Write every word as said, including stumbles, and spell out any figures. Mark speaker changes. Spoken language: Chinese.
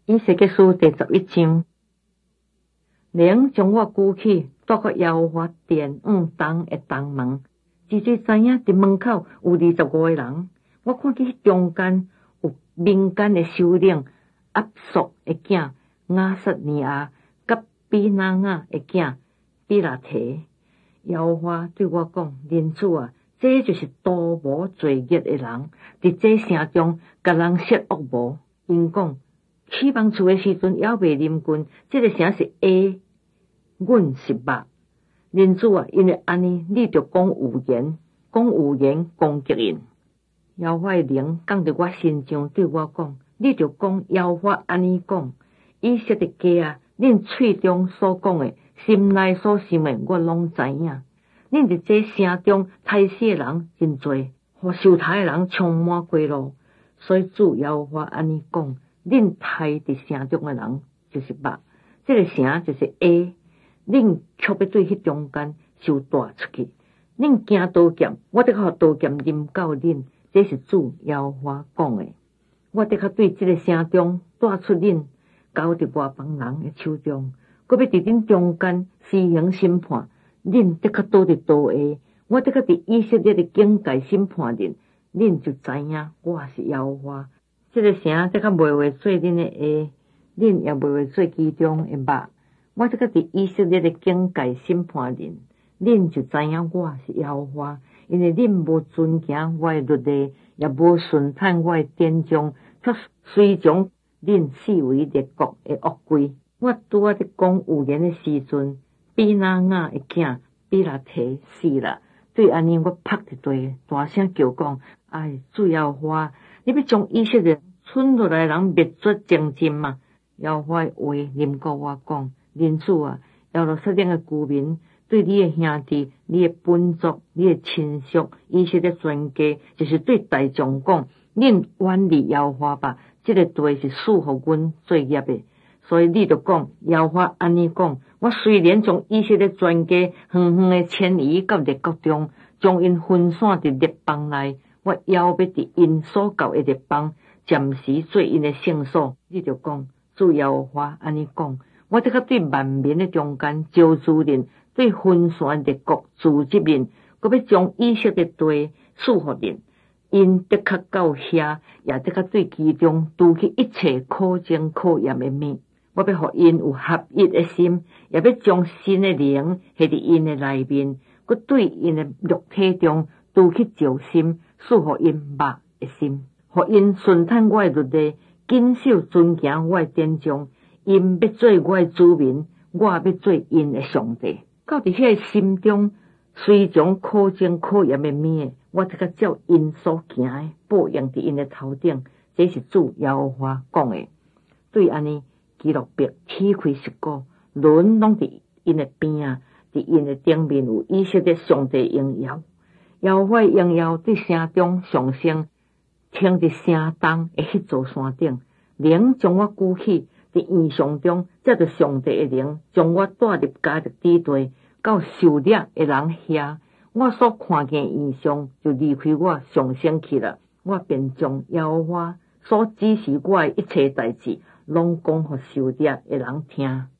Speaker 1: 以西结书第十一章，灵将我举起，带到耶和华殿五重的东门，只是知影伫门口有二十五个人。我看见中间有民间的首领압朔的囝亚瑟尼亚，甲比拿雅的囝比拉提。耶和华对我讲：人子啊，这就是多无罪孽的人，伫这城中甲人设恶魔。因讲起房厝的时阵，还未啉君，这个城是 A， 阮是肉。人子啊，因为安尼，你着讲有言，讲有言攻击因。耶和华的灵降伫我身上，对我讲：你着讲耶和华安尼讲，以色列家啊，恁喙中所讲的，心内所想的，我拢知影。恁伫这城中杀死的人真多，互受杀的人充满过路。所以主耶和华安尼讲：恁杀伫城中的人就是肉，这个城就是 A， 恁却要对迄中间受带出去。恁惊刀剑，我得靠刀剑临到恁。这是主耶和华讲的。我得靠对这个城中带出恁，交伫外邦人的手中，搁要伫恁中间施行审判。恁得靠倒伫刀下，我得靠伫以色列的境界审判恁。恁就知影我是耶和华。这个城得靠袂会做恁的下，恁也袂会做其中的肉。我得靠伫以色列的境界审判恁。恁就知影我是耶和华。因为恁无遵行我的律例，也无顺探我的典章，却随从恁四围列国的恶规。我拄仔伫讲有言的时阵，比拿雅的囝比拉提死了。对安尼，我拍一地，大声叫讲：哎，主耶和华，你要将以色列剩落来人灭绝净尽吗？耶和华的话临到我讲：人子啊，耶路撒冷的居民，对你的兄弟、你的本族、你的亲属，以色列全家，就是对大众讲：恁远离耶和华吧！这个地是属乎阮做业的。所以你就讲，耶和华安尼讲：我虽然将以色列全家远远的迁移到列国中，将因分散伫列邦内，我也要伫因所到的列邦，暂时做因的圣所。你就讲，主耶和华安尼讲：我得较对万民的中间招致恁，对分散列国组织恁，搁要将以色列地赐互恁。因得较到遐，也得较对其中除去一切可憎可厌的物。我要互因有合一的心，也要将新的灵下伫因的内面，佮对因的肉体中除去旧心，赐互因肉的心，互因顺探我的律例，谨守遵行我的典章。因要做我的子民，我要做因的上帝。到伫遐心中随从可憎可厌的物，我得甲照因所行的报应伫因的头顶。这是主耶和华讲的。对安尼，基路伯起开十个轮拢伫因的边啊，伫因的顶面有以色列上帝荣耀。耶和华荣耀对城中上升，停伫城东的迄座山顶。灵将我举起，伫异象中，这着上帝的灵将我带入迦勒底地，到受掠的人遐。我所看见异象就离开我上升去了。我便将耶和华所指示我的一切代志，拢讲互受掠的人听。